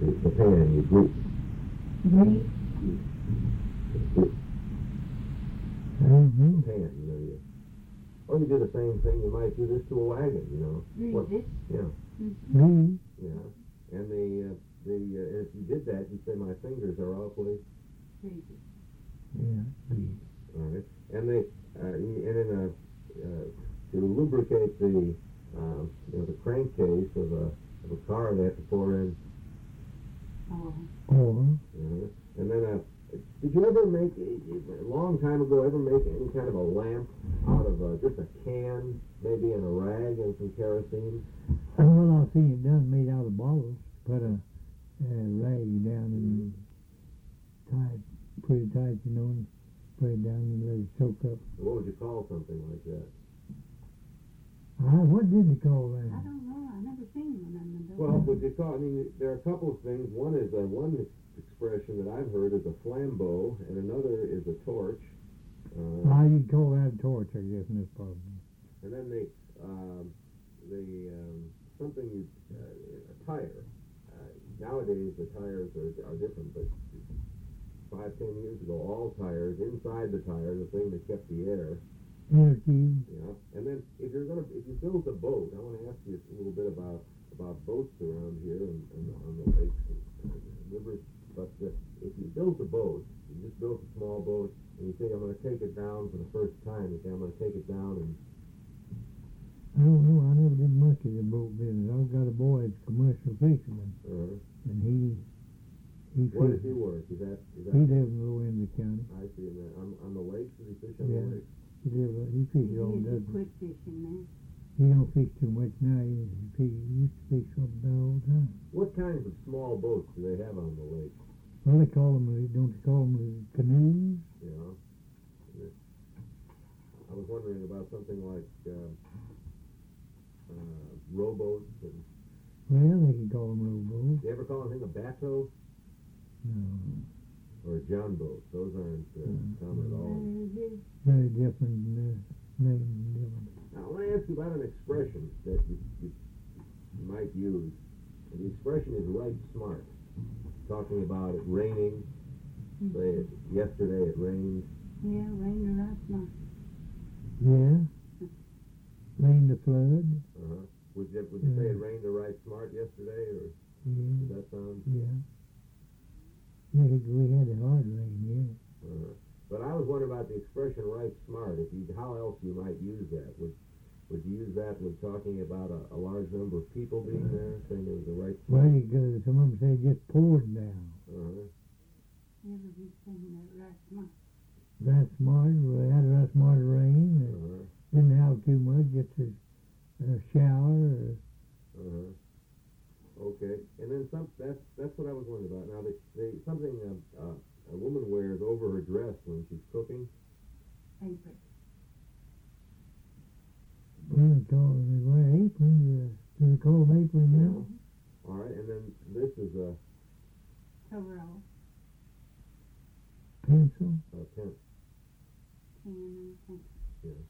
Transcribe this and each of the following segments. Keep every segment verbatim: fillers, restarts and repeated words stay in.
the, the pan you grease. Grease? Mm-hmm. Pan, you know, you, or you do the same thing, you might do this to a wagon, you know. Grease it? Yeah. Mm-hmm. Yeah. And the, uh, the, uh, if you did that, you'd say my fingers are awfully... Greasy. Yeah, grease. All right. And they, uh, and in a, uh, to lubricate the, uh, you know, the crankcase of a, of a car, they have to pour in. Oh. Or, Uh, and then, uh, did you ever make, a long time ago, ever make any kind of a lamp out of uh, just a can, maybe in a rag and some kerosene? uh, well, I've seen it done, made out of bottles. Put a, a rag down and tie it pretty tight, you know, and put it down and let it soak up. What would you call something like that? Ah, what did you call that? I don't know. I've never seen one of them. Well, would you call, I mean, there are a couple of things. One is, uh, one expression that I've heard is a flambeau, and another is a torch. Uh, Ah, you'd call that a torch, I guess, in this part. and then the, um, the, um, something, you, uh, a tire. Uh, nowadays the tires are, are different, but five, ten years ago, all tires, inside the tire, the thing that kept the air. Air tube. Yeah. And then if you're gonna, if you build a boat, I want to ask you a little bit about about boats around here and, and on the lakes and, and rivers. But uh, if you build a boat, you just built a small boat, and you think I'm going to take it down for the first time. You say I'm going to take it down and. I don't know. I never did much of the boat business. I've got a boy that's a commercial fisherman, Uh, and he he where does fishes. he work? Is that is that? He lives in the low end of the county. I see. In that, on, on the lakes, does he fish on Yeah. the lakes? He live, he fishes all He doesn't. quit fishing now. He don't fish too much now. He, he used to fish up there all the time. What kinds of small boats do they have on the lake? Well, they call them, don't they call them canoes? You know. I was wondering about something like uh, uh, rowboats. And, Well, they can call them rowboats. do you ever call anything a bateau No, or a john boat? Those aren't uh, Mm. common at all. Uh, very different uh, name. Different. Now, I want to ask you about an expression that you, you, you might use. And the expression is right smart. Talking about it raining. Say it, yesterday it rained. Yeah, rained last month. Yeah. Rain the flood. Uh-huh. Would you, would you say it Mm. rained the right smart yesterday, or Yeah. does that sound? Yeah. Yeah, we had a hard rain, yeah. Uh-huh. But I was wondering about the expression right smart. If you, how else you might use that? Would would you use that with talking about a, a large number of people being there, saying it was the right Well, smart? you go, some of them say it just poured down. Uh-huh. Never been saying that last month. Right smart, we had a right smart rain. and Uh-huh. Didn't have too much, just a, a shower. Or, Uh-huh. Okay. And then some. That's that's what I was wondering about. Now, the, the something uh, uh, a woman wears over her dress when she's cooking. Apron. well, they call they wear aprons. Uh, do they call them aprons now? All right. And then this is a, Coverall. Pencil. a pen. Can and pencil. Yeah.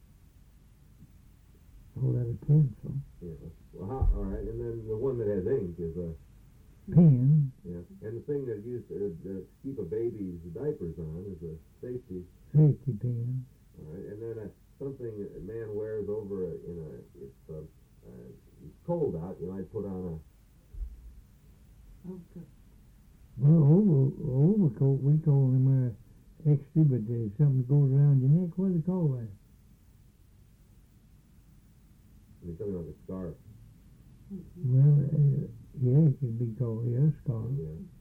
Call that a pencil. Yeah. Well, how, all right. And then the one that has ink is a. Pen. Yeah. And the thing that used to uh, keep a baby's diapers on is a safety. Safety pen. All right. And then uh, something a man wears over a, in a if uh, uh, it's cold out, you might put on Okay. Well, over, overcoat, we call them uh, extra, but there's something that goes around your neck. What do they call that? a. I mean, something like a scarf. Mm-hmm. Well, uh, yeah, it could be called, yeah, a scarf. Yeah.